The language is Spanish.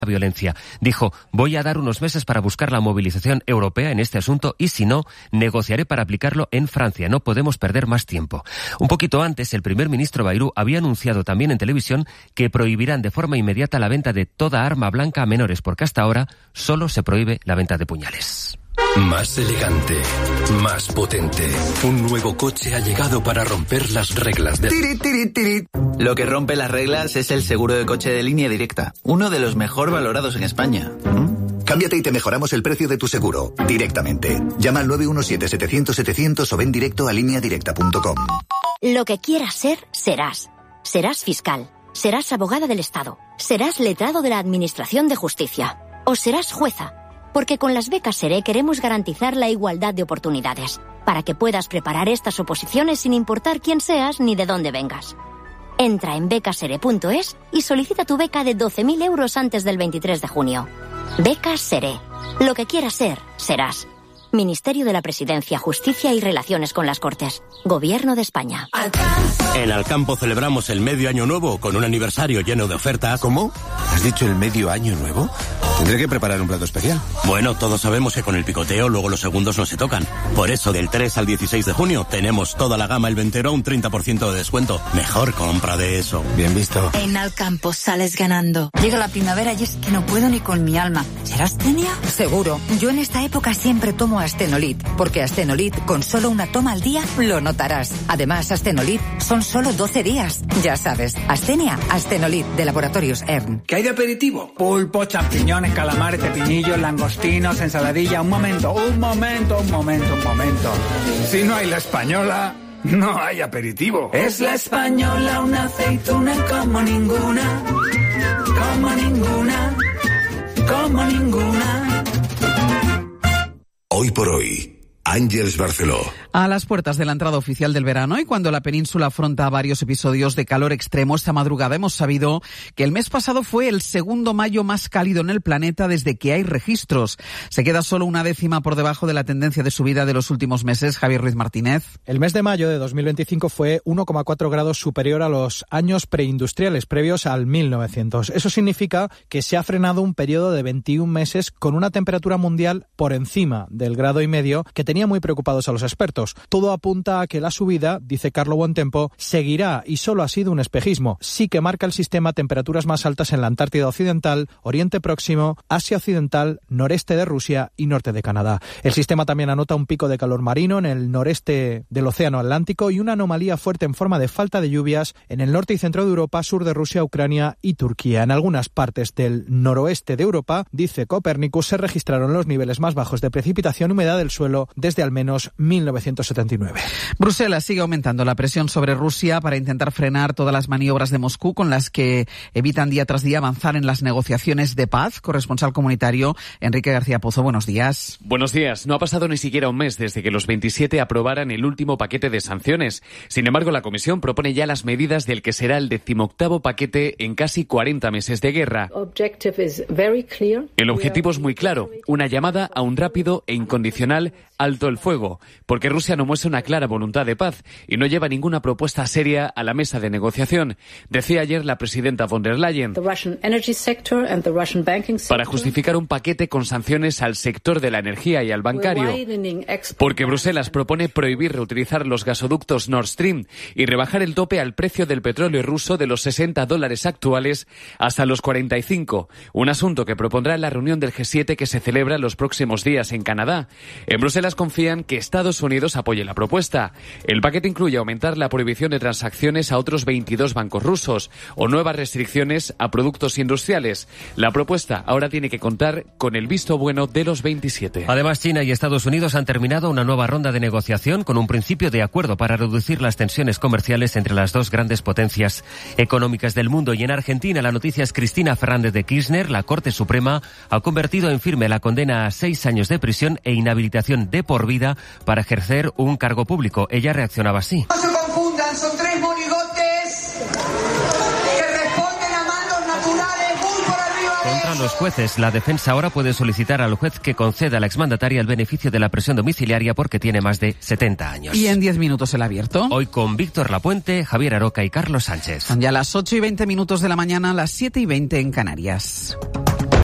violencia. Dijo, voy a dar unos meses para buscar la movilización europea en este asunto y si no, negociaré para aplicarlo en Francia. No podemos perder más tiempo. Un poquito antes, el primer ministro Bayrou había anunciado también en televisión que prohibirán de forma inmediata la venta de toda arma blanca a menores, porque hasta ahora solo se prohíbe la venta de puñales. Más elegante, más potente. Un nuevo coche ha llegado para romper las reglas de... Lo que rompe las reglas es el seguro de coche de Línea Directa, uno de los mejor valorados en España. Cámbiate y te mejoramos el precio de tu seguro, directamente. Llama al 917-700-700 o ven directo a lineadirecta.com. Lo que quieras ser, serás. Serás fiscal, serás abogada del Estado, serás letrado de la Administración de Justicia o serás jueza. Porque con las becas SERE queremos garantizar la igualdad de oportunidades, para que puedas preparar estas oposiciones sin importar quién seas ni de dónde vengas. Entra en becasere.es y solicita tu beca de 12.000 euros antes del 23 de junio. Becas SERE. Lo que quieras ser, serás. Ministerio de la Presidencia, Justicia y Relaciones con las Cortes. Gobierno de España. En Alcampo celebramos el medio año nuevo con un aniversario lleno de ofertas. ¿Cómo? ¿Has dicho el medio año nuevo? Tendré que preparar un plato especial. Bueno, todos sabemos que con el picoteo luego los segundos no se tocan. Por eso, del 3 al 16 de junio tenemos toda la gama El Ventero a un 30% de descuento. Mejor compra de eso. Bien visto. En Alcampo sales ganando. Llega la primavera y es que no puedo ni con mi alma. ¿Será astenia? Seguro. Yo en esta época siempre tomo Astenolit, porque Astenolit con solo una toma al día lo notarás. Además, Astenolit son solo 12 días. Ya sabes, Astenia, Astenolit de Laboratorios ERN. ¿Qué hay de aperitivo? Pulpo, champiñones, calamares, pepinillos, langostinos, ensaladilla. Un momento. Si no hay La Española, no hay aperitivo. Es La Española, una aceituna como ninguna. Como ninguna. Como ninguna. Hoy por hoy, Àngels Barceló. A las puertas de la entrada oficial del verano y cuando la península afronta varios episodios de calor extremo, esta madrugada hemos sabido que el mes pasado fue el segundo mayo más cálido en el planeta desde que hay registros. Se queda solo una décima por debajo de la tendencia de subida de los últimos meses. Javier Ruiz Martínez. El mes de mayo de 2025 fue 1,4 grados superior a los años preindustriales previos al 1900. Eso significa que se ha frenado un periodo de 21 meses con una temperatura mundial por encima del 1,5 grados que tenía muy preocupados a los expertos. Todo apunta a que la subida, dice Carlo Buontempo, seguirá y solo ha sido un espejismo. Sí que marca el sistema temperaturas más altas en la Antártida Occidental, Oriente Próximo, Asia Occidental, noreste de Rusia y norte de Canadá. El sistema también anota un pico de calor marino en el noreste del Océano Atlántico y una anomalía fuerte en forma de falta de lluvias en el norte y centro de Europa, sur de Rusia, Ucrania y Turquía. En algunas partes del noroeste de Europa, dice Copernicus, se registraron los niveles más bajos de precipitación y humedad del suelo desde al menos 1979. Bruselas sigue aumentando la presión sobre Rusia para intentar frenar todas las maniobras de Moscú con las que evitan día tras día avanzar en las negociaciones de paz. Corresponsal comunitario Enrique García Pozo, buenos días. Buenos días. No ha pasado ni siquiera un mes desde que los 27 aprobaran el último paquete de sanciones. Sin embargo, la Comisión propone ya las medidas del que será el 18º paquete en casi 40 meses de guerra. El objetivo es muy claro, una llamada a un rápido e incondicional alto el fuego, porque Rusia no muestra una clara voluntad de paz y no lleva ninguna propuesta seria a la mesa de negociación, decía ayer la presidenta von der Leyen. Para justificar un paquete con sanciones al sector de la energía y al bancario, porque Bruselas propone prohibir reutilizar los gasoductos Nord Stream y rebajar el tope al precio del petróleo ruso de los $60 actuales hasta los 45, un asunto que propondrá en la reunión del G7 que se celebra los próximos días en Canadá. En Bruselas confían que Estados Unidos apoye la propuesta. El paquete incluye aumentar la prohibición de transacciones a otros 22 bancos rusos o nuevas restricciones a productos industriales. La propuesta ahora tiene que contar con el visto bueno de los 27. Además, China y Estados Unidos han terminado una nueva ronda de negociación con un principio de acuerdo para reducir las tensiones comerciales entre las dos grandes potencias económicas del mundo. Y en Argentina, la noticia es Cristina Fernández de Kirchner. La Corte Suprema ha convertido en firme la condena a 6 años de prisión e inhabilitación de por vida para ejercer un cargo público. Ella reaccionaba así. No se confundan, son 3 monigotes que responden a mandos naturales muy por arriba de Contra los jueces, la defensa ahora puede solicitar al juez que conceda a la exmandataria el beneficio de la prisión domiciliaria porque tiene más de 70 años. Y en 10 minutos el abierto. Hoy con Víctor Lapuente, Javier Aroca y Carlos Sánchez. Son ya las 8:20 de la mañana, las 7:20 en Canarias.